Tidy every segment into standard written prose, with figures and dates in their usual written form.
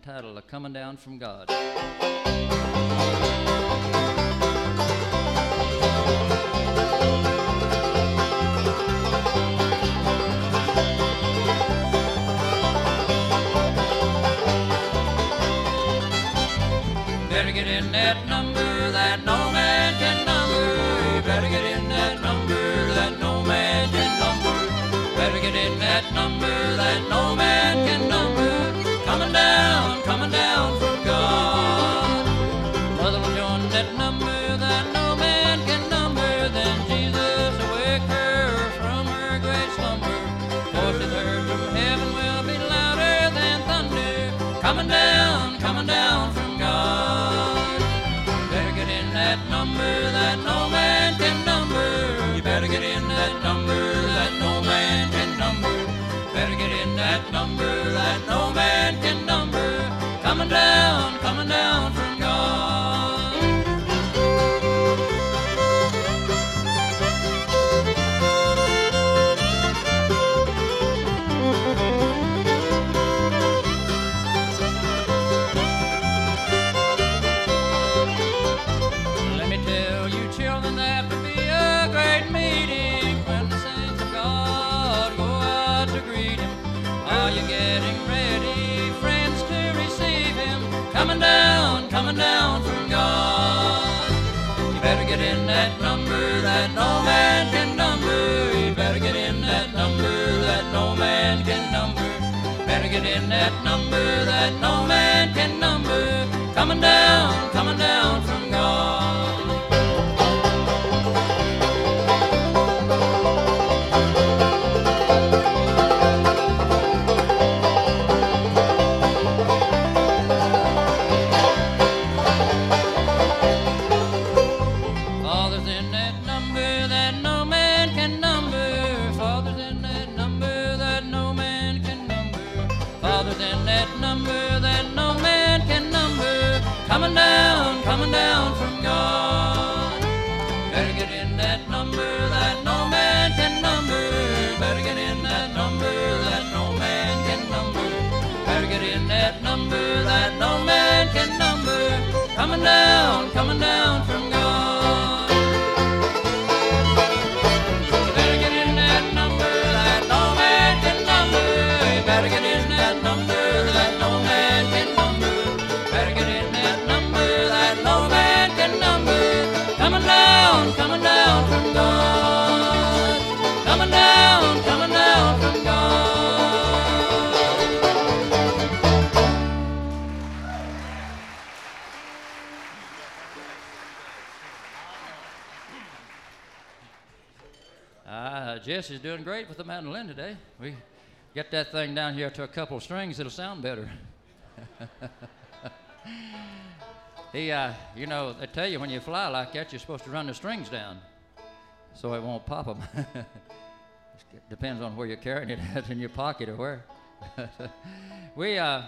entitled Coming Down from God. Better get in that number that no man can number. You better get in that number that no man can number. Better get in that number that no man can number. Coming down from God. Mother will join that number that no man can number. Then Jesus will wake her from her great slumber. Voices heard from heaven will be louder than thunder. Coming down from God. Better get in that number that no man can number. You better get in that number that no man can number. Better get in that number that no man can number. Coming down from God. Let me tell you, children, that will be a great meeting when the saints of God go out to greet Him. Are you getting ready, friends, to receive Him? Coming down from God. You better get in that number that no man can number. You better get in that number that no man can number. Better get in that number that no man can number. Coming down from God. Father's in that number that no man can number. Father's in that number that no man can number. Father's in that number that no man can number. Coming down from God. Better get in that number that no man can number. Better get in that number that no man can number. Better get in that number that no man can number. Coming down from God. Better get in that number that no man can number. Better get in that number that no man can number. Better get in that number that no man can number. Coming down from God. Coming down from God. Jesse's doing great with the mandolin today. We get that thing down here to a couple of strings, it'll sound better. They tell you when you fly like that, you're supposed to run the strings down so it won't pop them. It depends on where you're carrying it at, in your pocket or where. We have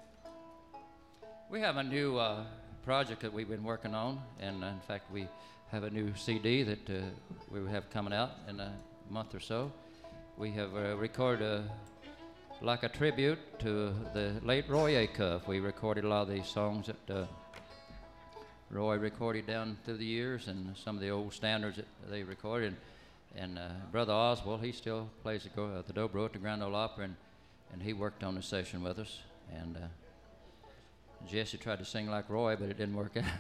a new project that we've been working on, and in fact, we have a new CD that we have coming out in a month or so. We have recorded like a tribute to the late Roy Acuff. We recorded a lot of these songs that Roy recorded down through the years, and some of the old standards that they recorded. And Brother Oswald, he still plays the dobro at the Grand Ole Opera, and he worked on the session with us. And Jesse tried to sing like Roy, but it didn't work out.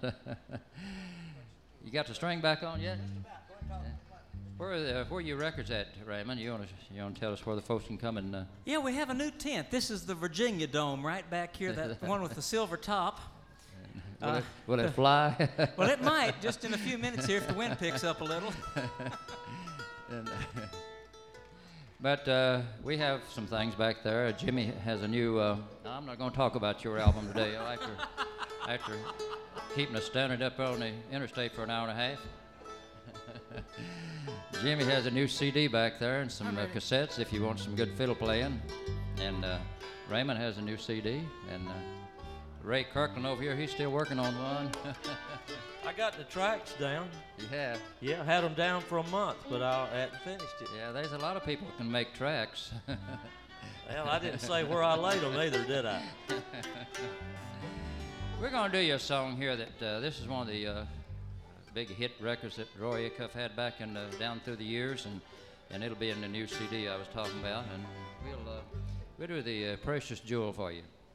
You got the string back on yet? Where are your records at, Raymond? You want to tell us where the folks can come and? Yeah, we have a new tent. This is the Virginia Dome right back here, that one with the silver top. Will it fly? Well, it might, just in a few minutes here if the wind picks up a little. But we have some things back there. Jimmy has a new. I'm not going to talk about your album today. After keeping us standing up on the interstate for an hour and a half. Jimmy has a new CD back there and some cassettes if you want some good fiddle playing. And Raymond has a new CD. And Ray Kirkland over here, he's still working on one. I got the tracks down. You have? Yeah, I had them down for a month, but I hadn't finished it. Yeah, there's a lot of people who can make tracks. Well, I didn't say where I laid them either, did I? We're going to do you a song here that this is one of the big hit records that Roy Acuff had back in down through the years, and it'll be in the new CD I was talking about, and we'll do the Precious Jewel for you.